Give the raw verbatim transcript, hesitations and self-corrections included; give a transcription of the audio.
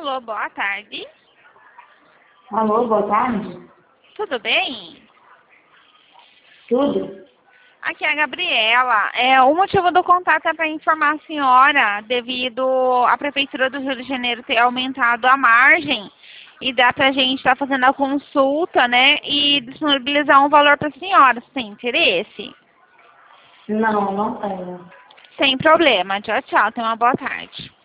Alô, boa tarde. Alô, boa tarde. Tudo bem? Tudo? Aqui é a Gabriela. É, o motivo do contato é para informar a senhora, devido à Prefeitura do Rio de Janeiro ter aumentado a margem, e dá para a gente estar tá fazendo a consulta, né, e disponibilizar um valor para a senhora. Você tem interesse? Não, não tenho. Sem problema. Tchau, tchau. Tenha uma boa tarde.